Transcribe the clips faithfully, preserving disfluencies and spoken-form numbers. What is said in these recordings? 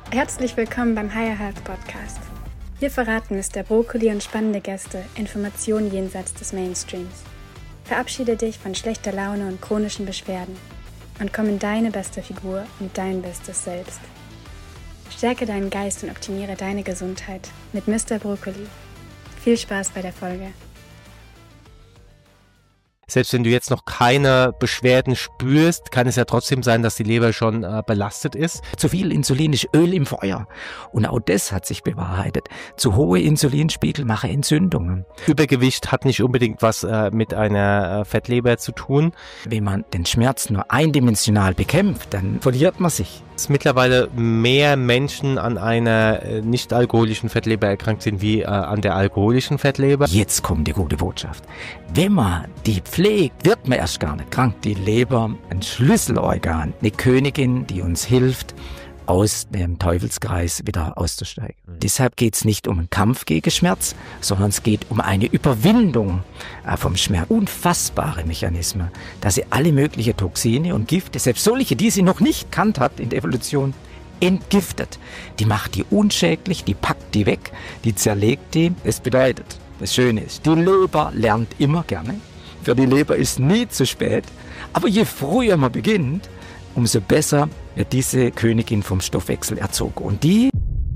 Herzlich willkommen beim Higher Health Podcast. Hier verraten Mister Brokkoli und spannende Gäste Informationen jenseits des Mainstreams. Verabschiede dich von schlechter Laune und chronischen Beschwerden und komm in deine beste Figur und dein bestes Selbst. Stärke deinen Geist und optimiere deine Gesundheit mit Mister Brokkoli. Viel Spaß bei der Folge. Selbst wenn du jetzt noch keine Beschwerden spürst, kann es ja trotzdem sein, dass die Leber schon äh, belastet ist. Zu viel Insulin ist Öl im Feuer. Und auch das hat sich bewahrheitet. Zu hohe Insulinspiegel machen Entzündungen. Übergewicht hat nicht unbedingt was äh, mit einer äh, Fettleber zu tun. Wenn man den Schmerz nur eindimensional bekämpft, dann verliert man sich. Dass mittlerweile mehr Menschen an einer äh, nicht-alkoholischen Fettleber erkrankt sind wie äh, an der alkoholischen Fettleber. Jetzt kommt die gute Botschaft. Wenn man die pflegt, wird man erst gar nicht krank. Die Leber, ein Schlüsselorgan, eine Königin, die uns hilft, aus dem Teufelskreis wieder auszusteigen. Mhm. Deshalb geht es nicht um einen Kampf gegen Schmerz, sondern es geht um eine Überwindung äh, vom Schmerz. Unfassbare Mechanismen, dass sie alle möglichen Toxine und Gifte, selbst solche, die sie noch nicht kannt hat in der Evolution, entgiftet. Die macht die unschädlich, die packt die weg, die zerlegt die. Das bedeutet, das Schöne ist, die Leber lernt immer gerne. Für die Leber ist nie zu spät. Aber je früher man beginnt, umso besser wird diese Königin vom Stoffwechsel erzogen. Und die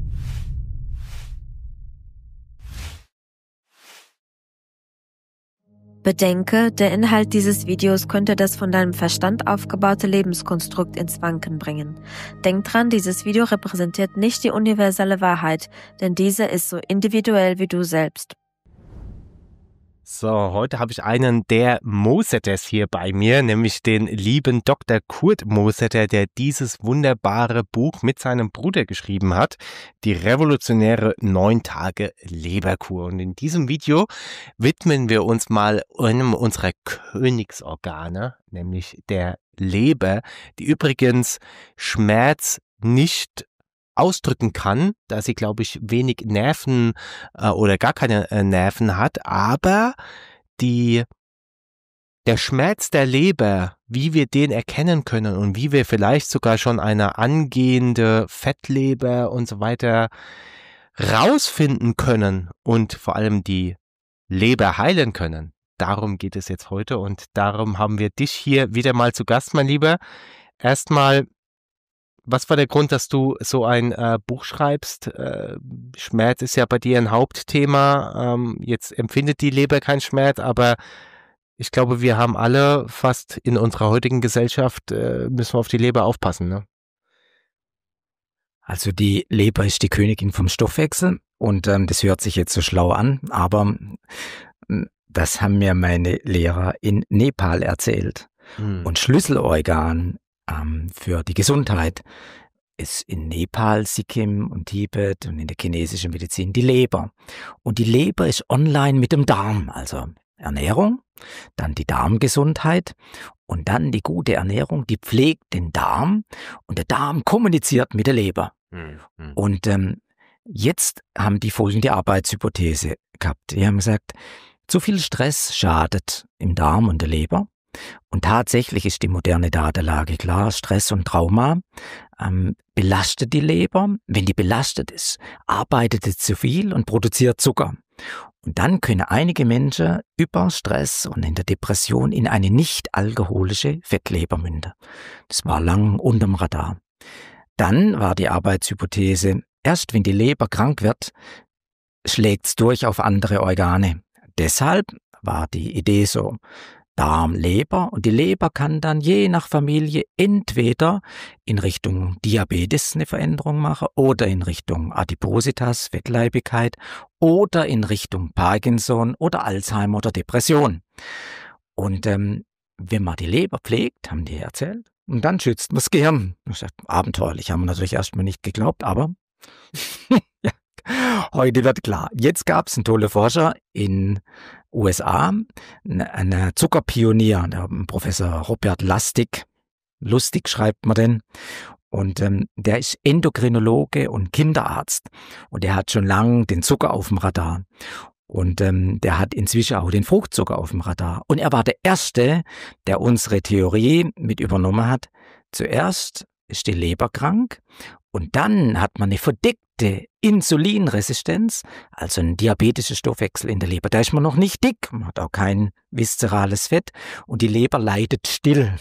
Bedenke, der Inhalt dieses Videos könnte das von deinem Verstand aufgebaute Lebenskonstrukt ins Wanken bringen. Denk dran, dieses Video repräsentiert nicht die universelle Wahrheit, denn diese ist so individuell wie du selbst. So, heute habe ich einen der Mosetters hier bei mir, nämlich den lieben Doktor Kurt Mosetter, der dieses wunderbare Buch mit seinem Bruder geschrieben hat, die revolutionäre neun Tage Leberkur. Und in diesem Video widmen wir uns mal einem unserer Königsorgane, nämlich der Leber, die übrigens Schmerz nicht ausdrücken kann, da sie, glaube ich, wenig Nerven äh, oder gar keine äh, Nerven hat, aber die, der Schmerz der Leber, wie wir den erkennen können und wie wir vielleicht sogar schon eine angehende Fettleber und so weiter rausfinden können und vor allem die Leber heilen können, darum geht es jetzt heute und darum haben wir dich hier wieder mal zu Gast, mein Lieber. Erstmal, was war der Grund, dass du so ein äh, Buch schreibst? Äh, Schmerz ist ja bei dir ein Hauptthema. Ähm, jetzt empfindet die Leber keinen Schmerz, aber ich glaube, wir haben alle fast in unserer heutigen Gesellschaft, äh, müssen wir auf die Leber aufpassen, ne? Also die Leber ist die Königin vom Stoffwechsel und ähm, das hört sich jetzt so schlau an, aber ähm, das haben mir meine Lehrer in Nepal erzählt. Hm. Und Schlüsselorgan für die Gesundheit ist in Nepal, Sikkim und Tibet und in der chinesischen Medizin die Leber. Und die Leber ist online mit dem Darm, also Ernährung, dann die Darmgesundheit und dann die gute Ernährung, die pflegt den Darm und der Darm kommuniziert mit der Leber. Mhm. Und ähm, jetzt haben die folgende Arbeitshypothese gehabt. Die haben gesagt, zu viel Stress schadet im Darm und der Leber. Und tatsächlich ist die moderne Datenlage klar, Stress und Trauma ähm, belastet die Leber. Wenn die belastet ist, arbeitet sie zu viel und produziert Zucker. Und dann können einige Menschen über Stress und in der Depression in eine nicht-alkoholische Fettleber münden. Das war lang unterm Radar. Dann war die Arbeitshypothese, erst wenn die Leber krank wird, schlägt es durch auf andere Organe. Deshalb war die Idee so, Darm, Leber und die Leber kann dann je nach Familie entweder in Richtung Diabetes eine Veränderung machen oder in Richtung Adipositas, Fettleibigkeit oder in Richtung Parkinson oder Alzheimer oder Depression. Und ähm, wenn man die Leber pflegt, haben die erzählt, und dann schützt man das Gehirn. Ich sag, abenteuerlich, haben wir natürlich erstmal nicht geglaubt, aber ja. Heute wird klar. Jetzt gab es einen tollen Forscher in U S A, ein Zuckerpionier, der Professor Robert Lustig, Lustig schreibt man den, und ähm, der ist Endokrinologe und Kinderarzt und der hat schon lange den Zucker auf dem Radar und ähm, der hat inzwischen auch den Fruchtzucker auf dem Radar und er war der Erste, der unsere Theorie mit übernommen hat. Zuerst ist die Leber krank Und dann hat man eine verdeckte Insulinresistenz, also ein diabetischer Stoffwechsel in der Leber. Da ist man noch nicht dick, man hat auch kein viszerales Fett und die Leber leidet still.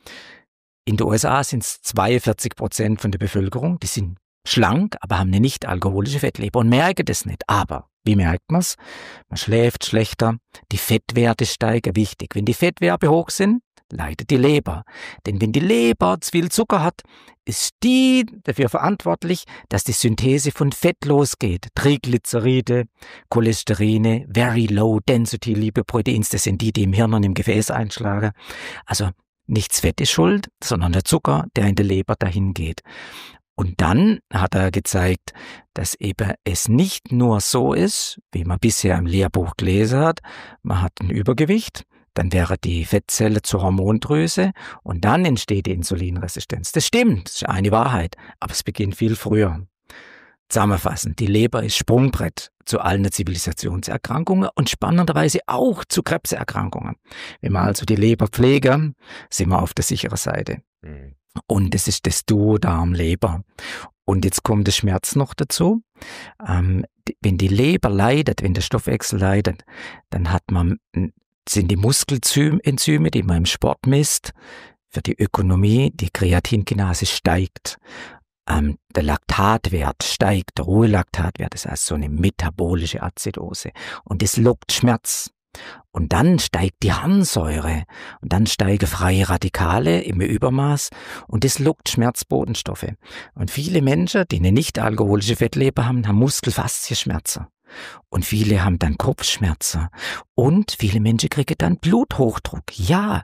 In den U S A sind es zweiundvierzig Prozent von der Bevölkerung, die sind schlank, aber haben eine nicht alkoholische Fettleber und merken das nicht. Aber wie merkt man es? Man schläft schlechter, die Fettwerte steigen, wichtig. Wenn die Fettwerte hoch sind, leidet die Leber. Denn wenn die Leber zu viel Zucker hat, ist die dafür verantwortlich, dass die Synthese von Fett losgeht. Triglyceride, Cholesterine, very low density Lipoproteins, das sind die, die im Hirn und im Gefäß einschlagen. Also nichts Fett ist schuld, sondern der Zucker, der in der Leber dahin geht. Und dann hat er gezeigt, dass eben es nicht nur so ist, wie man bisher im Lehrbuch gelesen hat, man hat ein Übergewicht, dann wäre die Fettzelle zur Hormondrüse und dann entsteht die Insulinresistenz. Das stimmt, das ist eine Wahrheit, aber es beginnt viel früher. Zusammenfassend, die Leber ist Sprungbrett zu allen Zivilisationserkrankungen und spannenderweise auch zu Krebserkrankungen. Wenn wir also die Leber pflegen, sind wir auf der sicheren Seite. Mhm. Und das ist das Duo Darm-Leber. Und jetzt kommt der Schmerz noch dazu. Ähm, wenn die Leber leidet, wenn der Stoffwechsel leidet, dann hat man, sind die Muskelenzyme, die man im Sport misst, für die Ökonomie, die Kreatinkinase steigt. Ähm, der Laktatwert steigt, der Ruhelaktatwert, das heißt so eine metabolische Azidose. Und das lockt Schmerz. Und dann steigt die Harnsäure und dann steigen freie Radikale im Übermaß und das lockt Schmerzbotenstoffe. Und viele Menschen, die eine nicht alkoholische Fettleber haben, haben Muskelfaszienschmerzen. Und viele haben dann Kopfschmerzen. Und viele Menschen kriegen dann Bluthochdruck. Ja,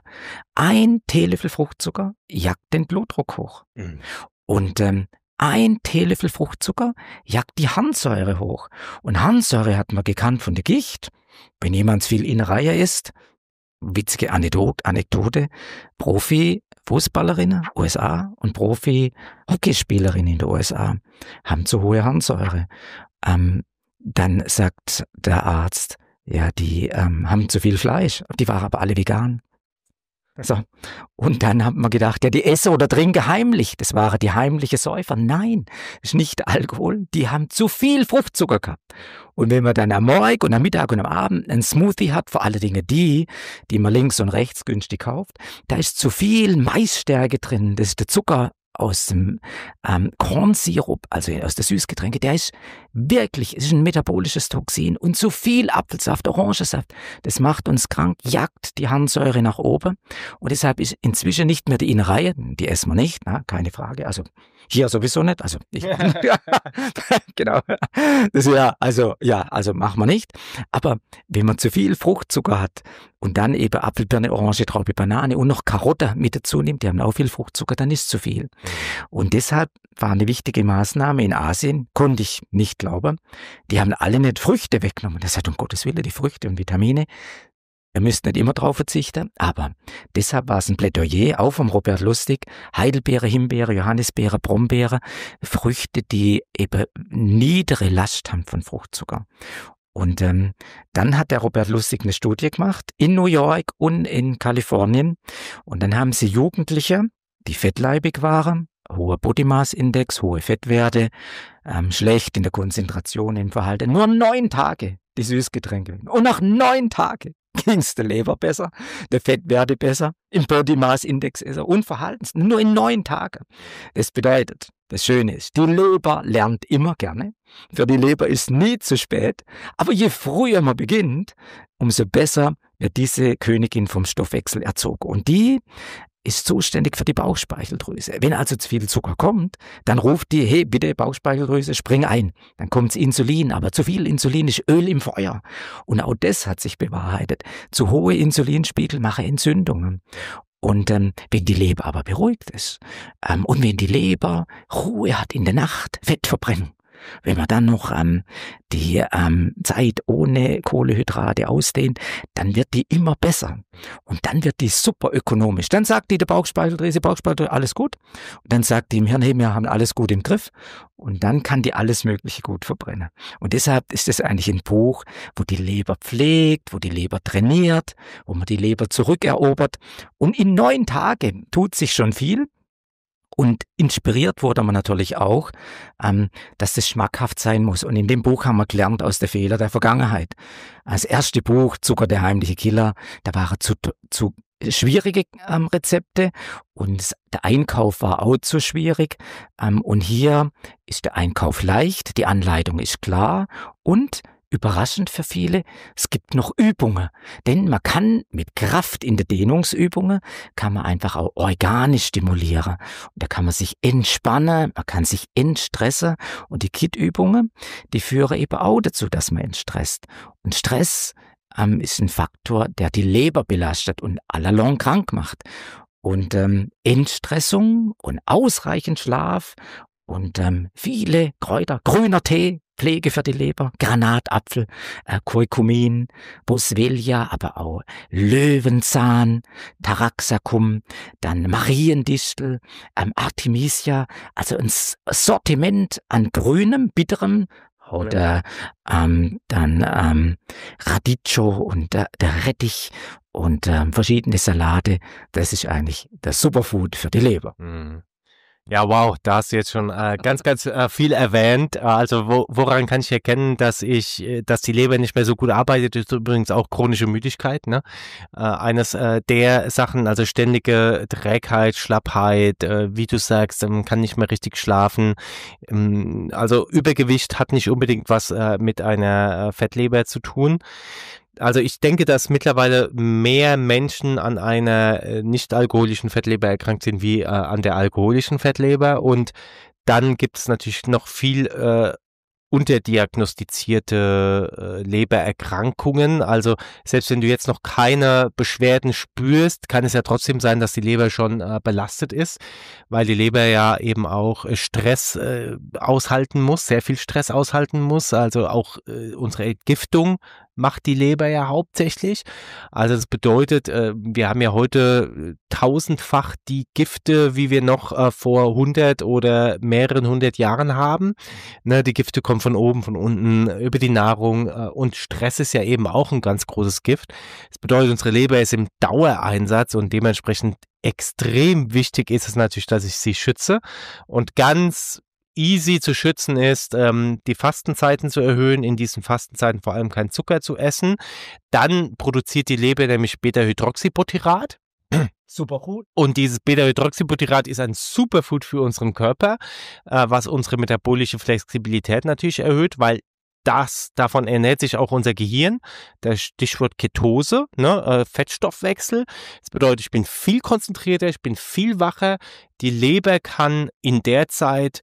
ein Teelöffel Fruchtzucker jagt den Blutdruck hoch. Mhm. Und ähm, ein Teelöffel Fruchtzucker jagt die Harnsäure hoch. Und Harnsäure hat man gekannt von der Gicht. Wenn jemand viel Innereier isst, witzige Anekdote, Profi-Fußballerinnen U S A und Profi-Hockeyspielerinnen in den U S A haben zu hohe Harnsäure. Ähm, dann sagt der Arzt, ja, die ähm, haben zu viel Fleisch, die waren aber alle vegan. So. Und dann hat man gedacht, ja, die essen oder trinken heimlich. Das waren die heimliche Säufer. Nein, das ist nicht Alkohol. Die haben zu viel Fruchtzucker gehabt. Und wenn man dann am Morgen und am Mittag und am Abend einen Smoothie hat, vor allen Dingen die, die man links und rechts günstig kauft, da ist zu viel Maisstärke drin. Das ist der Zucker aus dem ähm, Kornsirup, also aus der Süßgetränke, der ist wirklich, ist ein metabolisches Toxin und zu viel Apfelsaft, Orangensaft, das macht uns krank, jagt die Harnsäure nach oben und deshalb ist inzwischen nicht mehr die Innereie, die essen wir nicht, na, keine Frage, also hier sowieso nicht, also ich, genau, das ja, also ja, also machen wir nicht, aber wenn man zu viel Fruchtzucker hat und dann eben Apfelbirne, Orange, Traube, Banane und noch Karotte mit dazu nimmt, die haben auch viel Fruchtzucker, dann ist zu viel. Und deshalb war eine wichtige Maßnahme in Asien, konnte ich nicht glauben, die haben alle nicht Früchte weggenommen. Das sagt, um Gottes Willen, die Früchte und Vitamine, ihr müsst nicht immer drauf verzichten, aber deshalb war es ein Plädoyer, auch vom Robert Lustig, Heidelbeere, Himbeere, Johannisbeere, Brombeere, Früchte, die eben niedere Last haben von Fruchtzucker. Und ähm, dann hat der Robert Lustig eine Studie gemacht, in New York und in Kalifornien. Und dann haben sie Jugendliche, die fettleibig waren, hoher Body Mass Index, hohe Fettwerte, ähm, schlecht in der Konzentration, im Verhalten, nur neun Tage die Süßgetränke. Und nach neun Tagen ging es der Leber besser, der Fettwerte besser, im Body Mass Index ist er und Verhaltens, nur in neun Tagen. Das bedeutet, das Schöne ist, die Leber lernt immer gerne. Für die Leber ist nie zu spät. Aber je früher man beginnt, umso besser wird diese Königin vom Stoffwechsel erzogen. Und die ist zuständig für die Bauchspeicheldrüse. Wenn also zu viel Zucker kommt, dann ruft die, hey, bitte Bauchspeicheldrüse, spring ein. Dann kommt's Insulin, aber zu viel Insulin ist Öl im Feuer. Und auch das hat sich bewahrheitet. Zu hohe Insulinspiegel machen Entzündungen. Und ähm, wenn die Leber aber beruhigt ist ähm, und wenn die Leber Ruhe hat in der Nacht, Fettverbrennung, wenn man dann noch ähm, die ähm, Zeit ohne Kohlenhydrate ausdehnt, dann wird die immer besser. Und dann wird die super ökonomisch. Dann sagt die der Bauchspeicheldrüse, Bauchspeicheldrüse, alles gut. Und dann sagt die im Hirn, hey, wir haben alles gut im Griff. Und dann kann die alles Mögliche gut verbrennen. Und deshalb ist es eigentlich ein Buch, wo die Leber pflegt, wo die Leber trainiert, wo man die Leber zurückerobert. Und in neun Tagen tut sich schon viel. Und inspiriert wurde man natürlich auch, ähm, dass das schmackhaft sein muss. Und in dem Buch haben wir gelernt aus den Fehlern der Vergangenheit. Das erste Buch, Zucker, der heimliche Killer, da waren zu, zu schwierige ähm, Rezepte und der Einkauf war auch zu schwierig. Ähm, und hier ist der Einkauf leicht, die Anleitung ist klar und überraschend für viele, es gibt noch Übungen, denn man kann mit Kraft in der Dehnungsübungen, kann man einfach auch organisch stimulieren. Und da kann man sich entspannen, man kann sich entstressen und die K I T-Übungen, die führen eben auch dazu, dass man entstresst. Und Stress ähm, ist ein Faktor, der die Leber belastet und allalong krank macht. Und ähm, Entstressung und ausreichend Schlaf und ähm, viele Kräuter, grüner Tee, Pflege für die Leber, Granatapfel, äh, Curcumin, Boswellia, aber auch Löwenzahn, Taraxacum, dann Mariendistel, ähm, Artemisia, also ein Sortiment an grünem, bitterem oder ähm, dann ähm, Radicchio und äh, der Rettich und ähm, verschiedene Salate. Das ist eigentlich das Superfood für die Leber. Mhm. Ja, wow, da hast du jetzt schon äh, ganz, ganz äh, viel erwähnt. Also wo, woran kann ich erkennen, dass ich, dass die Leber nicht mehr so gut arbeitet, ist übrigens auch chronische Müdigkeit. Ne? Äh, eines äh, der Sachen, also ständige Trägheit, Schlappheit, äh, wie du sagst, man kann nicht mehr richtig schlafen. Ähm, also Übergewicht hat nicht unbedingt was äh, mit einer äh, Fettleber zu tun. Also ich denke, dass mittlerweile mehr Menschen an einer äh, nicht-alkoholischen Fettleber erkrankt sind wie äh, an der alkoholischen Fettleber. Und dann gibt es natürlich noch viel äh, unterdiagnostizierte äh, Lebererkrankungen. Also selbst wenn du jetzt noch keine Beschwerden spürst, kann es ja trotzdem sein, dass die Leber schon äh, belastet ist, weil die Leber ja eben auch äh, Stress äh, aushalten muss, sehr viel Stress aushalten muss. Also auch äh, unsere Entgiftung macht die Leber ja hauptsächlich. Also das bedeutet, äh, wir haben ja heute tausendfach die Gifte, wie wir noch äh, vor hundert oder mehreren hundert Jahren haben. Ne, die Gifte kommen von oben, von unten, über die Nahrung äh, und Stress ist ja eben auch ein ganz großes Gift. Das bedeutet, unsere Leber ist im Dauereinsatz und dementsprechend extrem wichtig ist es natürlich, dass ich sie schütze und ganz easy zu schützen ist, ähm, die Fastenzeiten zu erhöhen, in diesen Fastenzeiten vor allem keinen Zucker zu essen. Dann produziert die Leber nämlich Beta-Hydroxybutyrat. Superfood. Und dieses Beta-Hydroxybutyrat ist ein Superfood für unseren Körper, äh, was unsere metabolische Flexibilität natürlich erhöht, weil das, davon ernährt sich auch unser Gehirn. Das Stichwort Ketose, ne, äh, Fettstoffwechsel. Das bedeutet, ich bin viel konzentrierter, ich bin viel wacher. Die Leber kann in der Zeit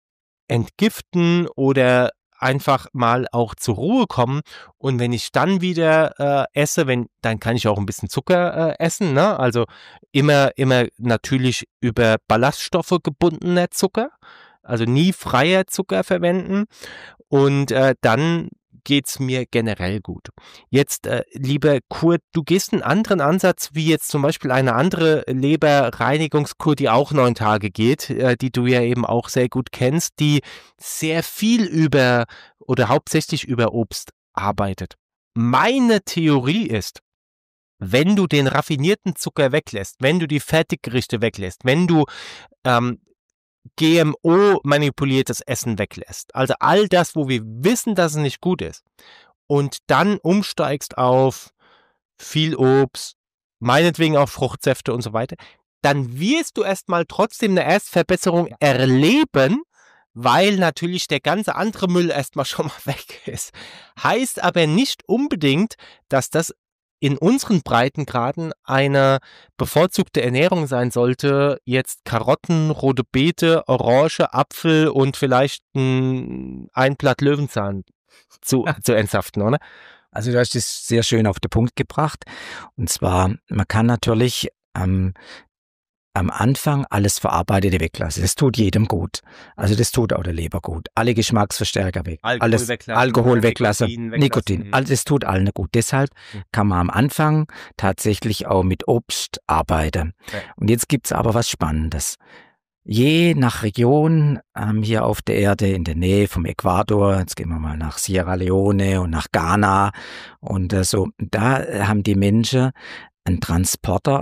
entgiften oder einfach mal auch zur Ruhe kommen und wenn ich dann wieder äh, esse, wenn, dann kann ich auch ein bisschen Zucker äh, essen, ne? Also immer, immer natürlich über Ballaststoffe gebundener Zucker, also nie freier Zucker verwenden und äh, dann geht's mir generell gut. Jetzt, äh, lieber Kurt, du gehst einen anderen Ansatz, wie jetzt zum Beispiel eine andere Leberreinigungskur, die auch neun Tage geht, äh, die du ja eben auch sehr gut kennst, die sehr viel über oder hauptsächlich über Obst arbeitet. Meine Theorie ist, wenn du den raffinierten Zucker weglässt, wenn du die Fertiggerichte weglässt, wenn du ähm, G M O-manipuliertes Essen weglässt. Also all das, wo wir wissen, dass es nicht gut ist. Und dann umsteigst auf viel Obst, meinetwegen auch Fruchtsäfte und so weiter, dann wirst du erstmal trotzdem eine Erstverbesserung erleben, weil natürlich der ganze andere Müll erstmal schon mal weg ist. Heißt aber nicht unbedingt, dass das in unseren Breitengraden eine bevorzugte Ernährung sein sollte, jetzt Karotten, rote Beete, Orange, Apfel und vielleicht ein, ein Blatt Löwenzahn zu, zu entsaften, oder? Also du hast es sehr schön auf den Punkt gebracht. Und zwar, man kann natürlich ähm, am Anfang alles Verarbeitete weglassen. Das tut jedem gut. Also das tut auch der Leber gut. Alle Geschmacksverstärker weg. Alkohol alles, weglassen. Alkohol weglassen. Nikotin weglassen. Nikotin. Alles das tut allen gut. Deshalb kann man am Anfang tatsächlich auch mit Obst arbeiten. Ja. Und jetzt gibt's aber was Spannendes. Je nach Region ähm, hier auf der Erde, in der Nähe vom Äquator, jetzt gehen wir mal nach Sierra Leone und nach Ghana und äh, so, da haben die Menschen einen Transporter,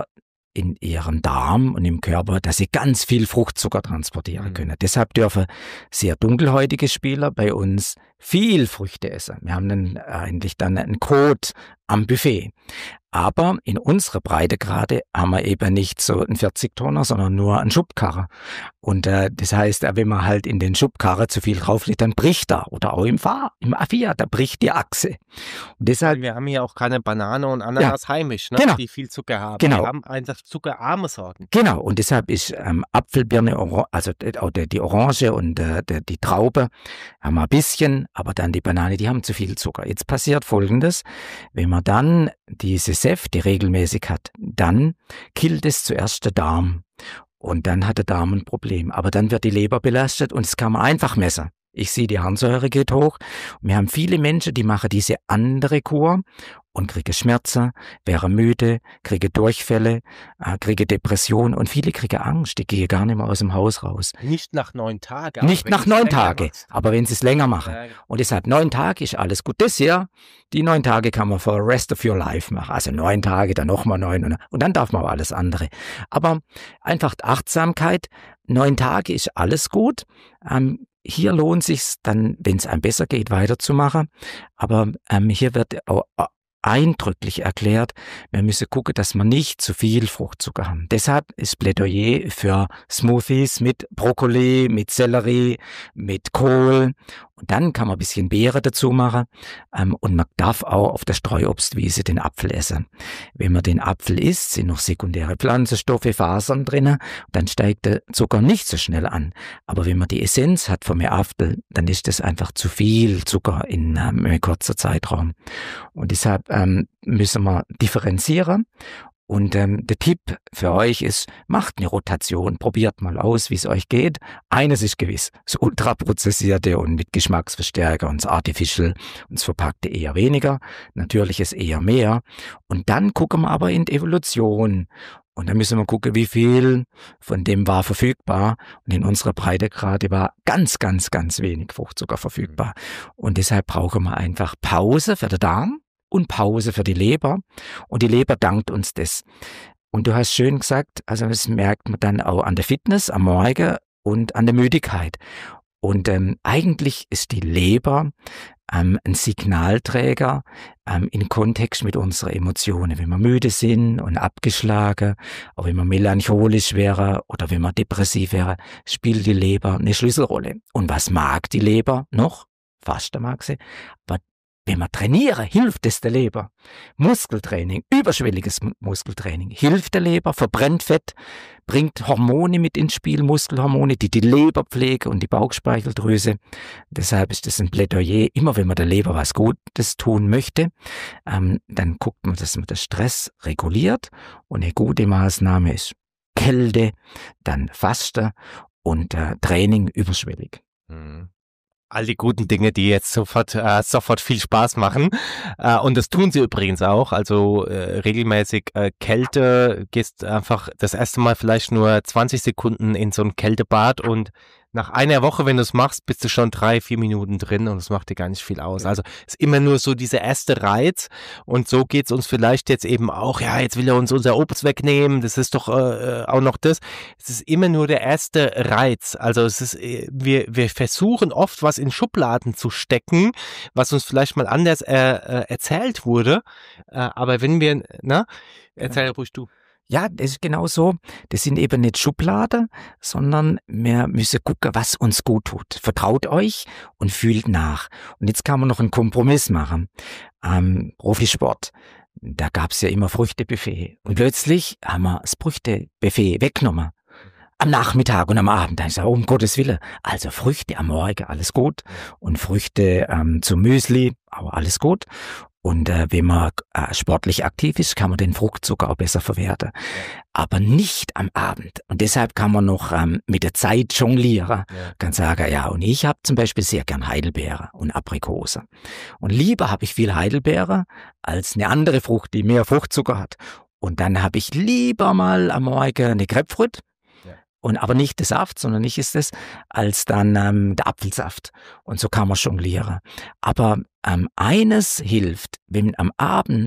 in ihrem Darm und im Körper, dass sie ganz viel Fruchtzucker transportieren mhm. können. Deshalb dürfen sehr dunkelhäutige Spieler bei uns viel Früchte essen. Wir haben dann eigentlich dann einen Code am Buffet. Aber in unserer Breitegrade haben wir eben nicht so einen vierzig-Tonner, sondern nur einen Schubkarre. Und äh, das heißt, wenn man halt in den Schubkarre zu viel drauflegt, dann bricht er. Oder auch im Fahr, im Fiat, da bricht die Achse. Und deshalb, wir haben hier auch keine Banane und Ananas ja, heimisch, ne? Genau. Die viel Zucker haben. Genau. Wir haben einfach zuckerarme Sorten. Genau, und deshalb ist ähm, Apfelbirne, also auch die, die Orange und äh, die, die Traube haben wir ein bisschen, aber dann die Banane, die haben zu viel Zucker. Jetzt passiert Folgendes, wenn man dann diese Säfte regelmäßig hat, dann killt es zuerst der Darm und dann hat der Darm ein Problem. Aber dann wird die Leber belastet und das kann man einfach messen. Ich sehe, die Harnsäure geht hoch. Wir haben viele Menschen, die machen diese andere Kur und kriegen Schmerzen, wären müde, kriegen Durchfälle, äh, kriegen Depression und viele kriegen Angst. Die gehen gar nicht mehr aus dem Haus raus. Nicht nach neun Tagen. Nicht nach neun Tagen, aber wenn sie es länger machen. Ja. Und deshalb neun Tage ist alles gut. Das hier, die neun Tage kann man for the rest of your life machen. Also neun Tage, dann nochmal neun und, und dann darf man auch alles andere. Aber einfach Achtsamkeit, neun Tage ist alles gut. Ähm, Hier lohnt sich's dann, wenn es einem besser geht, weiterzumachen. Aber ähm, hier wird auch eindrücklich erklärt, wir müssen gucken, dass wir nicht zu viel Fruchtzucker haben. Deshalb ist Plädoyer für Smoothies mit Brokkoli, mit Sellerie, mit Kohl. Und dann kann man ein bisschen Beere dazu machen. Ähm, und man darf auch auf der Streuobstwiese den Apfel essen. Wenn man den Apfel isst, sind noch sekundäre Pflanzenstoffe, Fasern drin. Dann steigt der Zucker nicht so schnell an. Aber wenn man die Essenz hat vom Apfel, dann ist das einfach zu viel Zucker in ähm, einem kurzen Zeitraum. Und deshalb ähm, müssen wir differenzieren. Und ähm, der Tipp für euch ist, macht eine Rotation, probiert mal aus, wie es euch geht. Eines ist gewiss, das Ultraprozessierte und mit Geschmacksverstärker und das Artificial und das Verpackte eher weniger, Natürliches eher mehr. Und dann gucken wir aber in die Evolution. Und dann müssen wir gucken, wie viel von dem war verfügbar. Und in unserer Breitegrade war ganz, ganz, ganz wenig Fruchtzucker verfügbar. Und deshalb brauchen wir einfach Pause für den Darm und Pause für die Leber. Und die Leber dankt uns das. Und du hast schön gesagt, also das merkt man dann auch an der Fitness, am Morgen und an der Müdigkeit. Und ähm, eigentlich ist die Leber ähm, ein Signalträger ähm, in Kontext mit unseren Emotionen. Wenn wir müde sind und abgeschlagen, auch wenn wir melancholisch wäre oder wenn wir depressiv wäre, spielt die Leber eine Schlüsselrolle. Und was mag die Leber noch? Fasten mag sie. Aber wenn wir trainieren, hilft es der Leber. Muskeltraining, überschwelliges Muskeltraining, hilft der Leber, verbrennt Fett, bringt Hormone mit ins Spiel, Muskelhormone, die die Leber pflegen und die Bauchspeicheldrüse. Deshalb ist es ein Plädoyer, immer wenn man der Leber was Gutes tun möchte, ähm, dann guckt man, dass man den Stress reguliert. Und eine gute Maßnahme ist Kälte, dann Fasten und äh, Training überschwellig. Mhm. All die guten Dinge, die jetzt sofort äh, sofort viel Spaß machen. Äh, und das tun sie übrigens auch. Also äh, regelmäßig äh, Kälte, gehst einfach das erste Mal vielleicht nur zwanzig Sekunden in so ein Kältebad und nach einer Woche, wenn du es machst, bist du schon drei, vier Minuten drin und es macht dir gar nicht viel aus. Also es ist immer nur so dieser erste Reiz und so geht's uns vielleicht jetzt eben auch, ja, jetzt will er uns unser Obst wegnehmen, das ist doch äh, auch noch das. Es ist immer nur der erste Reiz. Also es ist, wir, wir versuchen oft was in Schubladen zu stecken, was uns vielleicht mal anders äh, äh, erzählt wurde. Äh, aber wenn wir, na, erzähl ruhig du. Ja, das ist genau so. Das sind eben nicht Schubladen, sondern wir müssen gucken, was uns gut tut. Vertraut euch und fühlt nach. Und jetzt kann man noch einen Kompromiss machen. Ähm, Profisport, da gab's ja immer Früchtebuffet. Und plötzlich haben wir das Früchtebuffet weggenommen. Am Nachmittag und am Abend. Da ist ja, um Gottes Willen. Also Früchte am Morgen, alles gut. Und Früchte ähm, zum Müsli, auch alles gut. Und äh, wenn man äh, sportlich aktiv ist, kann man den Fruchtzucker auch besser verwerten. Ja. Aber nicht am Abend. Und deshalb kann man noch ähm, mit der Zeit jonglieren. Ja. Kann sagen, ja, und ich habe zum Beispiel sehr gern Heidelbeere und Aprikose. Und lieber habe ich viel Heidelbeere als eine andere Frucht, die mehr Fruchtzucker hat. Und dann habe ich lieber mal am Morgen eine Grapefruit. Und aber nicht der Saft, sondern nicht ist es, als dann ähm, der Apfelsaft. Und so kann man jonglieren. Aber ähm, eines hilft, wenn am Abend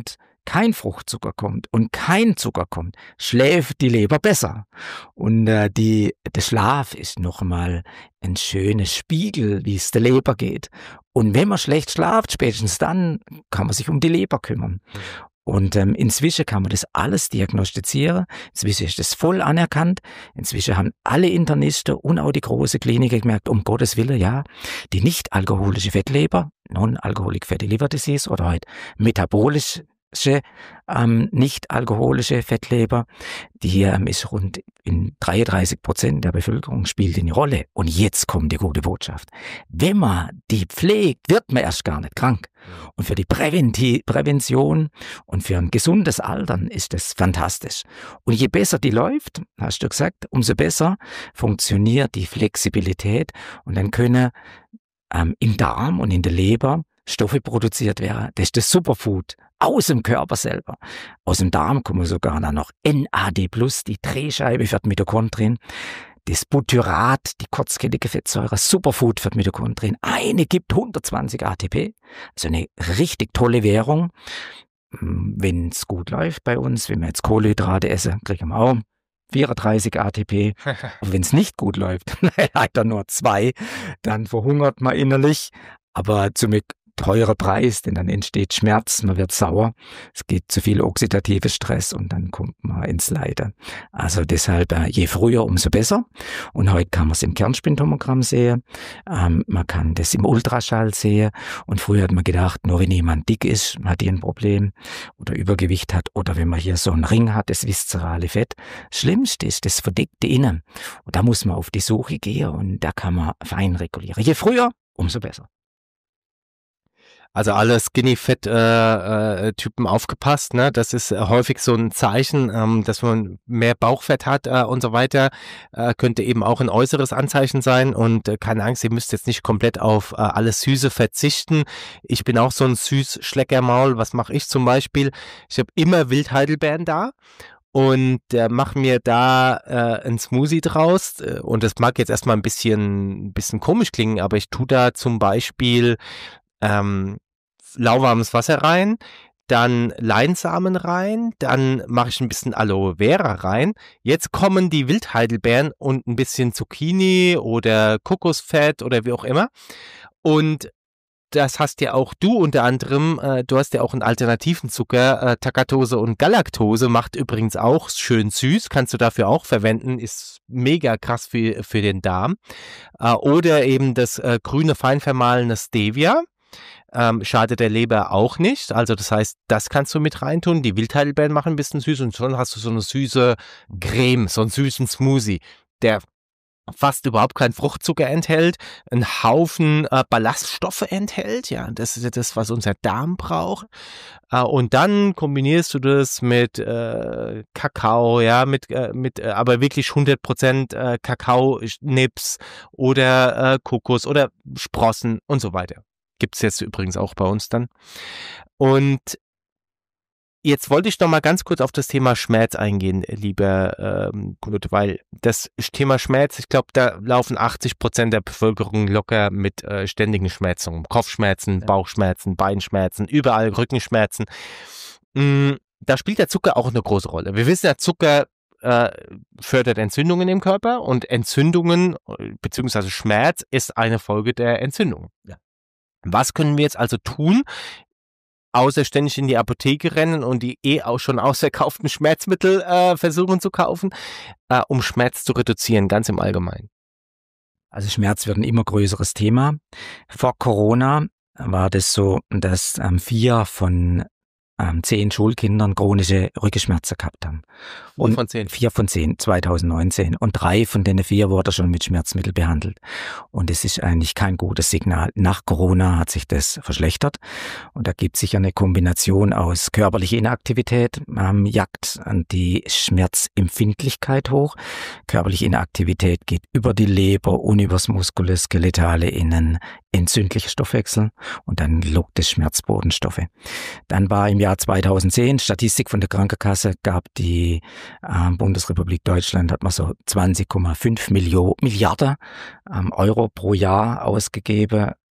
kein Fruchtzucker kommt und kein Zucker kommt, schläft die Leber besser. Und äh, die, der Schlaf ist nochmal ein schönes Spiegel, wie es der Leber geht. Und wenn man schlecht schlaft, spätestens dann kann man sich um die Leber kümmern. Und ähm, inzwischen kann man das alles diagnostizieren. Inzwischen ist das voll anerkannt. Inzwischen haben alle Internisten und auch die große Kliniken gemerkt, um Gottes Willen, ja, die nicht alkoholische Fettleber, Non-Alcoholic Fatty Liver Disease oder halt metabolisch Ähm, nicht-alkoholische Fettleber, die ähm, ist rund in dreiunddreißig Prozent der Bevölkerung, spielt eine Rolle. Und jetzt kommt die gute Botschaft. Wenn man die pflegt, wird man erst gar nicht krank. Und für die Präventi- Prävention und für ein gesundes Altern ist das fantastisch. Und je besser die läuft, hast du gesagt, umso besser funktioniert die Flexibilität und dann können ähm, im Darm und in der Leber Stoffe produziert werden. Das ist das Superfood aus dem Körper selber. Aus dem Darm kommen sogar dann noch N A D plus, die Drehscheibe für die Mitochondrien, das Butyrat, die kurzkettige Fettsäure, Superfood für die Mitochondrien. Eine gibt hundertzwanzig A T P, also eine richtig tolle Währung. Wenn es gut läuft bei uns, wenn wir jetzt Kohlenhydrate essen, kriegen wir auch vierunddreißig A T P. Aber wenn es nicht gut läuft, leider nur zwei, dann verhungert man innerlich. Aber zum teurer Preis, denn dann entsteht Schmerz, man wird sauer, es geht zu viel oxidativer Stress und dann kommt man ins Leiden. Also deshalb, je früher, umso besser. Und heute kann man es im Kernspintomogramm sehen, ähm, man kann das im Ultraschall sehen und früher hat man gedacht, nur wenn jemand dick ist, hat die ein Problem oder Übergewicht hat oder wenn man hier so einen Ring hat, das viszerale Fett. Schlimmst ist das verdeckte Innen. Und da muss man auf die Suche gehen und da kann man fein regulieren. Je früher, umso besser. Also alle Skinny-Fett-Typen äh, äh, aufgepasst, ne? Das ist äh, häufig so ein Zeichen, ähm, dass man mehr Bauchfett hat äh, und so weiter. Äh, könnte eben auch ein äußeres Anzeichen sein und äh, keine Angst, ihr müsst jetzt nicht komplett auf äh, alles Süße verzichten. Ich bin auch so ein Süß-Schleckermaul. Was mache ich zum Beispiel? Ich habe immer Wildheidelbeeren da. Und äh, mach mir da äh, ein Smoothie draus. Und das mag jetzt erstmal ein bisschen, ein bisschen komisch klingen, aber ich tue da zum Beispiel ähm, lauwarmes Wasser rein, dann Leinsamen rein, dann mache ich ein bisschen Aloe Vera rein. Jetzt kommen die Wildheidelbeeren und ein bisschen Zucchini oder Kokosfett oder wie auch immer. Und das hast ja auch du unter anderem, äh, du hast ja auch einen alternativen Zucker, äh, Tagatose und Galaktose, macht übrigens auch schön süß, kannst du dafür auch verwenden, ist mega krass für, für den Darm. Äh, oder eben das äh, grüne fein vermahlene Stevia. Ähm, schadet der Leber auch nicht. Also das heißt, das kannst du mit reintun. Die Wildheidelbeeren machen ein bisschen süß und schon hast du so eine süße Creme, so einen süßen Smoothie, der fast überhaupt keinen Fruchtzucker enthält, einen Haufen äh, Ballaststoffe enthält. Ja, das ist ja das, was unser Darm braucht. Äh, und dann kombinierst du das mit äh, Kakao, ja, mit, äh, mit äh, aber wirklich hundert Prozent äh, Kakao-Nips oder äh, Kokos oder Sprossen und so weiter. Gibt's jetzt übrigens auch bei uns dann. Und jetzt wollte ich noch mal ganz kurz auf das Thema Schmerz eingehen, lieber ähm, Knut, weil das Thema Schmerz, ich glaube, da laufen achtzig Prozent der Bevölkerung locker mit äh, ständigen Schmerzen rum. Kopfschmerzen, ja. Bauchschmerzen, Beinschmerzen, überall Rückenschmerzen. Mm, da spielt der Zucker auch eine große Rolle. Wir wissen ja, Zucker äh, fördert Entzündungen im Körper und Entzündungen beziehungsweise Schmerz ist eine Folge der Entzündung. Ja. Was können wir jetzt also tun, außer ständig in die Apotheke rennen und die eh auch schon ausverkauften Schmerzmittel äh, versuchen zu kaufen, äh, um Schmerz zu reduzieren, ganz im Allgemeinen? Also Schmerz wird ein immer größeres Thema. Vor Corona war das so, dass ähm, vier von ähm, zehn Schulkindern chronische Rückenschmerzen gehabt haben. Und von zehn? Vier von zehn, zwanzig neunzehn. Und drei von den vier wurden schon mit Schmerzmittel behandelt. Und es ist eigentlich kein gutes Signal. Nach Corona hat sich das verschlechtert. Und da gibt es sicher eine Kombination aus körperlicher Inaktivität, ähm, jagt die Schmerzempfindlichkeit hoch. Körperliche Inaktivität geht über die Leber und übers Muskuloskeletale in einen entzündlichen Stoffwechsel und dann lockt es Schmerzbotenstoffe. Dann war im Jahr zweitausendzehn, Statistik von der Krankenkasse, gab die äh, Bundesrepublik Deutschland, hat man so zwanzig Komma fünf Milliarden ähm, Euro pro Jahr ausgegeben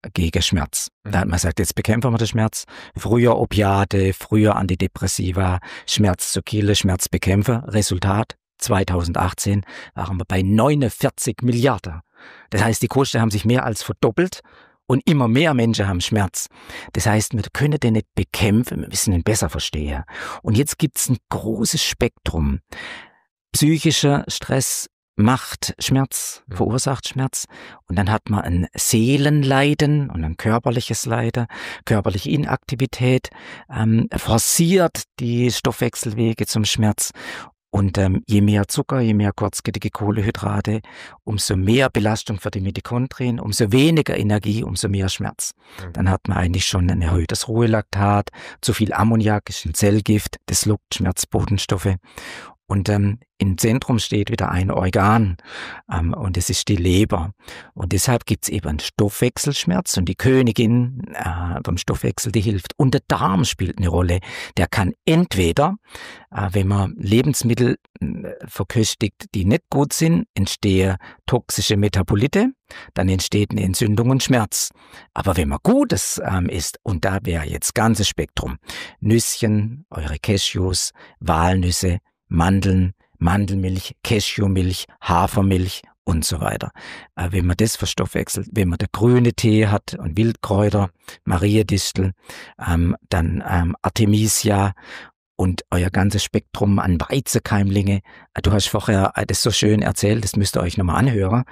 gegen Schmerz. Da hat man gesagt, jetzt bekämpfen wir den Schmerz. Früher Opiate, früher Antidepressiva, Schmerz zu killen, Schmerz bekämpfen. Resultat, zweitausendachtzehn waren wir bei neunundvierzig Milliarden. Das heißt, die Kosten haben sich mehr als verdoppelt und immer mehr Menschen haben Schmerz. Das heißt, wir können den nicht bekämpfen, wir müssen ihn besser verstehen. Und jetzt gibt's ein großes Spektrum. Psychischer Stress macht Schmerz, verursacht Schmerz. Und dann hat man ein Seelenleiden und ein körperliches Leiden, körperliche Inaktivität, ähm, forciert die Stoffwechselwege zum Schmerz. Und ähm, je mehr Zucker, je mehr kurzkettige Kohlenhydrate, umso mehr Belastung für die Mitochondrien, umso weniger Energie, umso mehr Schmerz. Mhm. Dann hat man eigentlich schon ein erhöhtes Ruhelaktat, zu viel Ammoniak ist ein Zellgift, das lockt Schmerzbotenstoffe. Und ähm, im Zentrum steht wieder ein Organ ähm, und es ist die Leber. Und deshalb gibt's eben einen Stoffwechselschmerz und die Königin äh, vom Stoffwechsel, die hilft. Und der Darm spielt eine Rolle. Der kann entweder, äh, wenn man Lebensmittel äh, verköstigt, die nicht gut sind, entstehen toxische Metabolite, dann entsteht eine Entzündung und Schmerz. Aber wenn man Gutes ähm, isst, und da wäre jetzt ganzes Spektrum, Nüsschen, eure Cashews, Walnüsse, Mandeln, Mandelmilch, Cashewmilch, Hafermilch und so weiter. Äh, wenn man das verstoffwechselt, wenn man der grüne Tee hat und Wildkräuter, Mariendistel, ähm, dann ähm, Artemisia und euer ganzes Spektrum an Weizenkeimlinge. Du hast vorher das so schön erzählt, das müsst ihr euch nochmal anhören.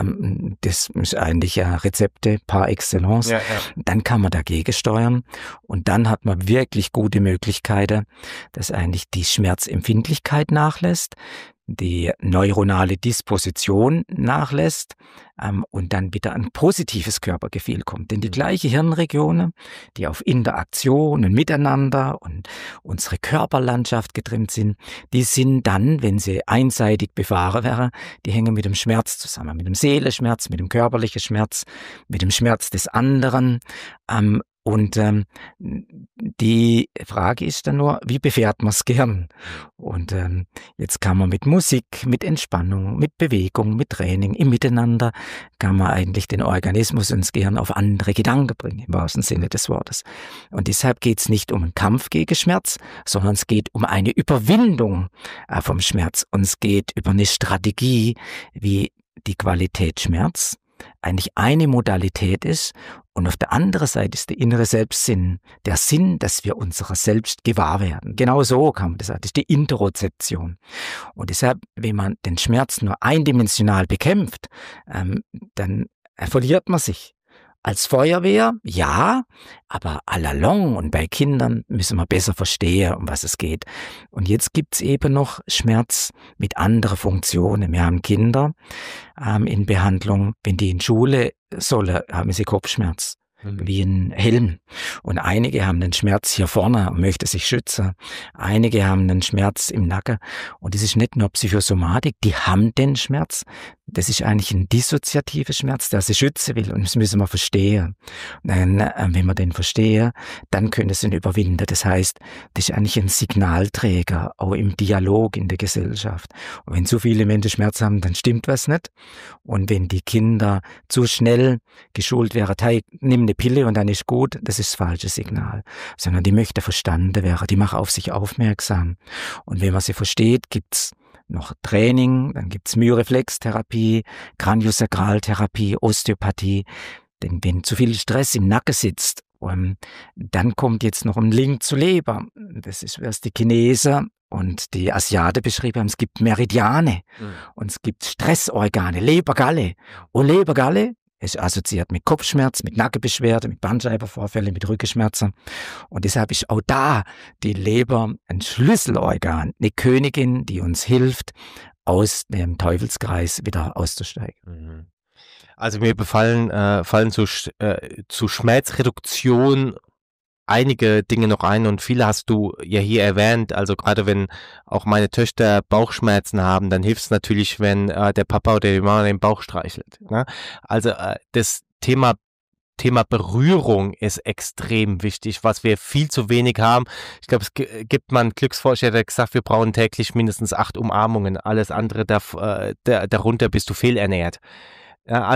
Das ist eigentlich ja Rezepte par excellence. Ja, ja. Dann kann man dagegen steuern und dann hat man wirklich gute Möglichkeiten, dass eigentlich die Schmerzempfindlichkeit nachlässt, die neuronale Disposition nachlässt ähm, und dann wieder ein positives Körpergefühl kommt. Denn die gleiche Hirnregion, die auf Interaktion und Miteinander und unsere Körperlandschaft getrimmt sind, die sind dann, wenn sie einseitig befahren wären, die hängen mit dem Schmerz zusammen, mit dem Seelenschmerz, mit dem körperlichen Schmerz, mit dem Schmerz des anderen. Ähm, Und ähm, die Frage ist dann nur, wie befährt man das Gehirn? Und ähm, jetzt kann man mit Musik, mit Entspannung, mit Bewegung, mit Training, im Miteinander, kann man eigentlich den Organismus und das Gehirn auf andere Gedanken bringen, im wahrsten Sinne des Wortes. Und deshalb geht es nicht um einen Kampf gegen Schmerz, sondern es geht um eine Überwindung äh, vom Schmerz. Und es geht über eine Strategie, wie die Qualität Schmerz eigentlich eine Modalität ist und auf der anderen Seite ist der innere Selbstsinn, der Sinn, dass wir unserer selbst gewahr werden. Genau so kann man das sagen, das ist die Interozeption. Und deshalb, wenn man den Schmerz nur eindimensional bekämpft, ähm, dann verliert man sich. Als Feuerwehr, ja, aber à la longue und bei Kindern müssen wir besser verstehen, um was es geht. Und jetzt gibt's eben noch Schmerz mit anderen Funktionen. Wir haben Kinder ähm, in Behandlung, wenn die in Schule sollen, haben sie Kopfschmerz. Wie ein Helm. Und einige haben den Schmerz hier vorne und möchten sich schützen. Einige haben den Schmerz im Nacken. Und das ist nicht nur Psychosomatik, die haben den Schmerz. Das ist eigentlich ein dissoziativer Schmerz, der sich schützen will. Und das müssen wir verstehen. Und dann, wenn wir den verstehen, dann können wir ihn überwinden. Das heißt, das ist eigentlich ein Signalträger, auch im Dialog in der Gesellschaft. Und wenn zu viele Menschen Schmerz haben, dann stimmt was nicht. Und wenn die Kinder zu schnell geschult wären, hey, nimm eine Pille und dann ist gut, das ist das falsche Signal. Sondern die möchte verstanden werden, die machen auf sich aufmerksam. Und wenn man sie versteht, gibt's noch Training, dann gibt's Myoreflextherapie, Kraniosakraltherapie, Osteopathie. Denn wenn zu viel Stress im Nacken sitzt, um, dann kommt jetzt noch ein Link zur Leber. Das ist, was die Chinesen und die Asiaten beschrieben haben. Es gibt Meridiane mhm. und es gibt Stressorgane, Lebergalle. Und Lebergalle ist assoziiert mit Kopfschmerz, mit Nackenbeschwerden, mit Bandscheibenvorfällen, mit Rückenschmerzen. Und deshalb ist auch da die Leber ein Schlüsselorgan, eine Königin, die uns hilft, aus dem Teufelskreis wieder auszusteigen. Also mir befallen äh, fallen zu, äh, zu Schmerzreduktion einige Dinge noch ein und viele hast du ja hier erwähnt. Also gerade wenn auch meine Töchter Bauchschmerzen haben, dann hilft es natürlich, wenn äh, der Papa oder die Mama den Bauch streichelt. Ne? Also äh, das Thema Thema Berührung ist extrem wichtig, was wir viel zu wenig haben. Ich glaube, es g- gibt mal einen Glücksforscher, der gesagt, wir brauchen täglich mindestens acht Umarmungen. Alles andere darf, äh, der, darunter bist du fehlernährt. Ja, also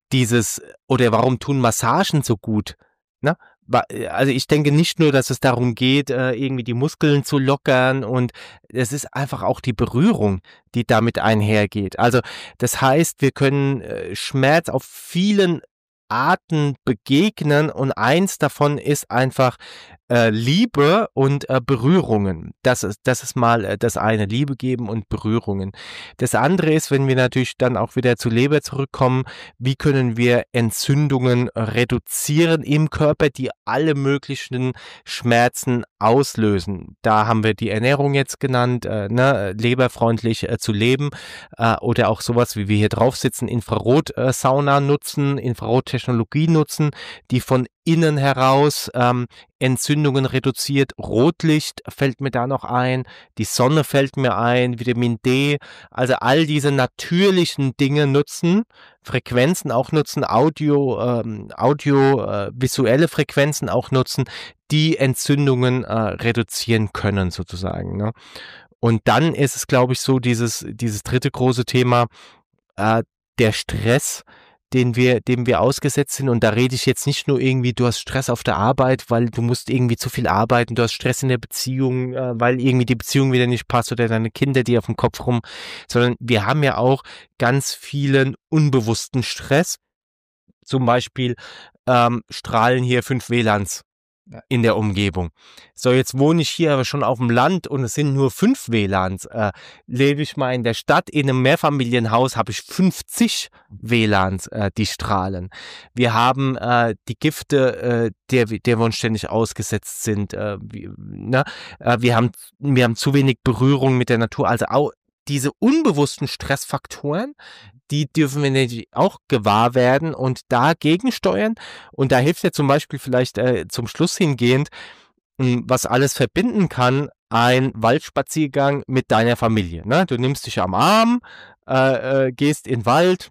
dieses, oder warum tun Massagen so gut? Ne? Also ich denke nicht nur, dass es darum geht, irgendwie die Muskeln zu lockern, und es ist einfach auch die Berührung, die damit einhergeht. Also das heißt, wir können Schmerz auf vielen Arten begegnen, und eins davon ist einfach äh, Liebe und äh, Berührungen. Das ist, das ist mal äh, das eine, Liebe geben und Berührungen. Das andere ist, wenn wir natürlich dann auch wieder zur Leber zurückkommen, wie können wir Entzündungen reduzieren im Körper, die alle möglichen Schmerzen auslösen. Da haben wir die Ernährung jetzt genannt, äh, ne, leberfreundlich äh, zu leben, äh, oder auch sowas, wie wir hier drauf sitzen, Infrarotsauna äh, nutzen, Infrarottechnologie nutzen, die von innen heraus ähm, Entzündungen reduziert. Rotlicht fällt mir da noch ein, die Sonne fällt mir ein, Vitamin D, also all diese natürlichen Dinge nutzen, Frequenzen auch nutzen, Audio, ähm, Audio, äh, visuelle Frequenzen auch nutzen, die Entzündungen äh, reduzieren können sozusagen. Ne? Und dann ist es, glaube ich, so dieses, dieses dritte große Thema, äh, der Stress, den wir, dem wir ausgesetzt sind. Und da rede ich jetzt nicht nur irgendwie, du hast Stress auf der Arbeit, weil du musst irgendwie zu viel arbeiten, du hast Stress in der Beziehung, äh, weil irgendwie die Beziehung wieder nicht passt, oder deine Kinder, die auf dem Kopf rum, sondern wir haben ja auch ganz vielen unbewussten Stress. Zum Beispiel ähm, strahlen hier fünf W L A Ns in der Umgebung. So, jetzt wohne ich hier aber schon auf dem Land und es sind nur fünf W L A Ns. Äh, lebe ich mal in der Stadt, in einem Mehrfamilienhaus, habe ich fünfzig W L A Ns, äh, die strahlen. Wir haben äh, die Gifte, äh, der, der wir uns ständig ausgesetzt sind. Äh, wie, ne? äh, wir haben, wir haben zu wenig Berührung mit der Natur. Also auch diese unbewussten Stressfaktoren, die dürfen wir natürlich auch gewahr werden und dagegen steuern. Und da hilft ja zum Beispiel vielleicht äh, zum Schluss hingehend, mh, was alles verbinden kann, ein Waldspaziergang mit deiner Familie. Ne? Du nimmst dich am Arm, äh, äh, gehst in den Wald,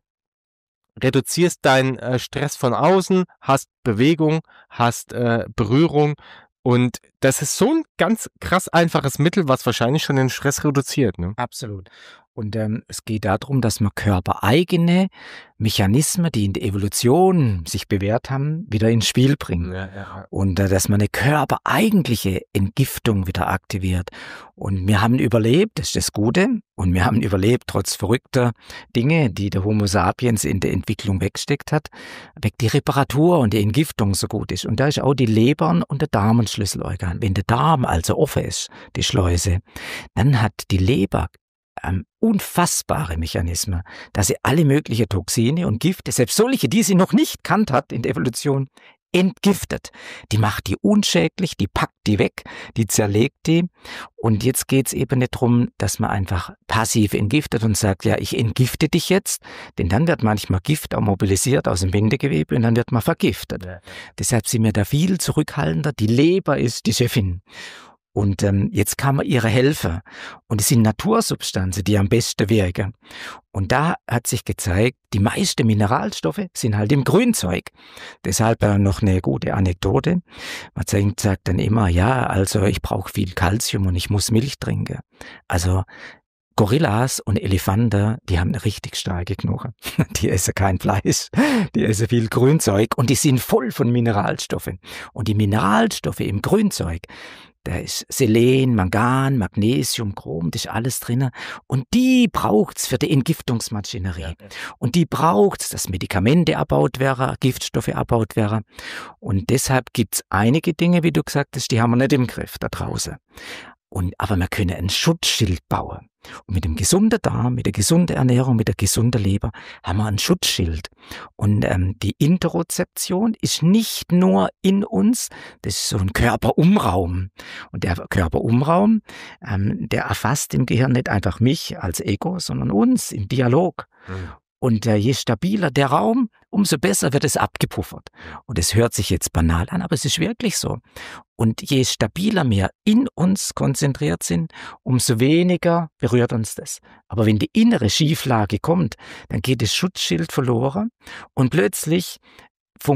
reduzierst deinen äh, Stress von außen, hast Bewegung, hast äh, Berührung. Und das ist so ein ganz krass einfaches Mittel, was wahrscheinlich schon den Stress reduziert. Ne? Absolut. Und ähm, es geht darum, dass man körpereigene Mechanismen, die in der Evolution sich bewährt haben, wieder ins Spiel bringen. Ja, ja. Und äh, dass man eine körpereigentliche Entgiftung wieder aktiviert. Und wir haben überlebt, das ist das Gute. Und wir haben überlebt, trotz verrückter Dinge, die der Homo sapiens in der Entwicklung weggesteckt hat, weg die Reparatur und die Entgiftung so gut ist. Und da ist auch die Leber und der Darm ein Schlüsselorgan. Wenn der Darm also offen ist, die Schleuse, dann hat die Leber Ähm, unfassbare Mechanismen, dass sie alle möglichen Toxine und Gifte, selbst solche, die sie noch nicht kannt hat in der Evolution, entgiftet. Die macht die unschädlich, die packt die weg, die zerlegt die. Und jetzt geht's eben nicht darum, dass man einfach passiv entgiftet und sagt, ja, ich entgifte dich jetzt, denn dann wird manchmal Gift auch mobilisiert aus dem Bindegewebe und dann wird man vergiftet. Ja. Deshalb sind wir da viel zurückhaltender. Die Leber ist die Chefin. Und ähm, jetzt kann man ihre helfen. Und es sind Natursubstanzen, die am besten wirken. Und da hat sich gezeigt, die meisten Mineralstoffe sind halt im Grünzeug. Deshalb äh, noch eine gute Anekdote. Man sagt dann immer, ja, also ich brauche viel Kalzium und ich muss Milch trinken. Also Gorillas und Elefanten, die haben eine richtig starke Knochen. Die essen kein Fleisch, die essen viel Grünzeug und die sind voll von Mineralstoffen. Und die Mineralstoffe im Grünzeug, da ist Selen, Mangan, Magnesium, Chrom, das ist alles drin. Und die braucht's für die Entgiftungsmaschinerie. Ja, ja. Und die braucht's, dass Medikamente abbaut werden, Giftstoffe abbaut werden. Und deshalb gibt's einige Dinge, wie du gesagt hast, die haben wir nicht im Griff da draußen. Und, aber wir können ein Schutzschild bauen. Und mit dem gesunden Darm, mit der gesunden Ernährung, mit der gesunden Leber haben wir ein Schutzschild. Und ähm, die Interozeption ist nicht nur in uns, das ist so ein Körperumraum. Und der Körperumraum, ähm, der erfasst im Gehirn nicht einfach mich als Ego, sondern uns im Dialog. Mhm. Und äh, je stabiler der Raum, umso besser wird es abgepuffert. Und es hört sich jetzt banal an, aber es ist wirklich so. Und je stabiler wir in uns konzentriert sind, umso weniger berührt uns das. Aber wenn die innere Schieflage kommt, dann geht das Schutzschild verloren und plötzlich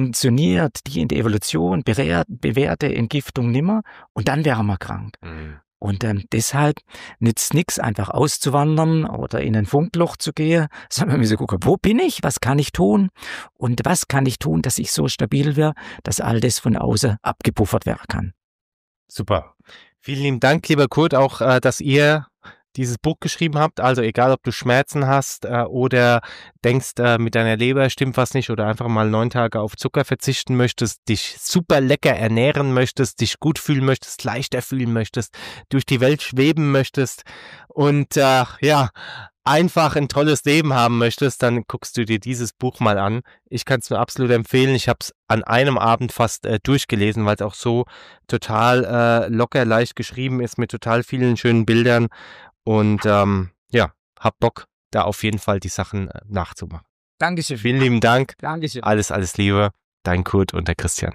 funktioniert die in der Evolution bewährte Entgiftung nimmer und dann wären wir krank. Mhm. Und ähm, deshalb nützt nichts, einfach auszuwandern oder in ein Funkloch zu gehen, sondern wir müssen gucken, wo bin ich, was kann ich tun und was kann ich tun, dass ich so stabil werde, dass all das von außen abgepuffert werden kann. Super. Vielen lieben Dank, lieber Kurt, auch, äh, dass ihr dieses Buch geschrieben habt. Also egal, ob du Schmerzen hast äh, oder denkst, äh, mit deiner Leber stimmt was nicht oder einfach mal neun Tage auf Zucker verzichten möchtest, dich super lecker ernähren möchtest, dich gut fühlen möchtest, leichter fühlen möchtest, durch die Welt schweben möchtest und äh, ja, einfach ein tolles Leben haben möchtest, dann guckst du dir dieses Buch mal an. Ich kann es nur absolut empfehlen. Ich habe es an einem Abend fast äh, durchgelesen, weil es auch so total äh, locker, leicht geschrieben ist mit total vielen schönen Bildern. Und ähm, ja, hab Bock, da auf jeden Fall die Sachen äh, nachzumachen. Dankeschön. Vielen lieben Dank. Dankeschön. Alles, alles Liebe. Dein Kurt und der Christian.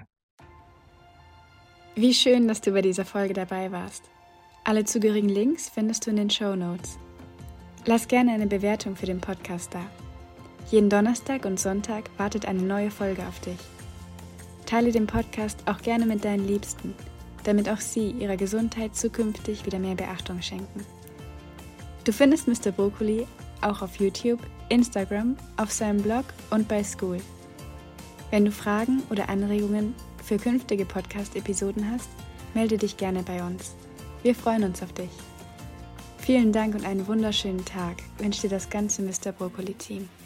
Wie schön, dass du bei dieser Folge dabei warst. Alle zugehörigen Links findest du in den Shownotes. Lass gerne eine Bewertung für den Podcast da. Jeden Donnerstag und Sonntag wartet eine neue Folge auf dich. Teile den Podcast auch gerne mit deinen Liebsten, damit auch sie ihrer Gesundheit zukünftig wieder mehr Beachtung schenken. Du findest Mister Brokkoli auch auf YouTube, Instagram, auf seinem Blog und bei School. Wenn du Fragen oder Anregungen für künftige Podcast-Episoden hast, melde dich gerne bei uns. Wir freuen uns auf dich. Vielen Dank und einen wunderschönen Tag wünscht dir das ganze Mister Brokkoli-Team.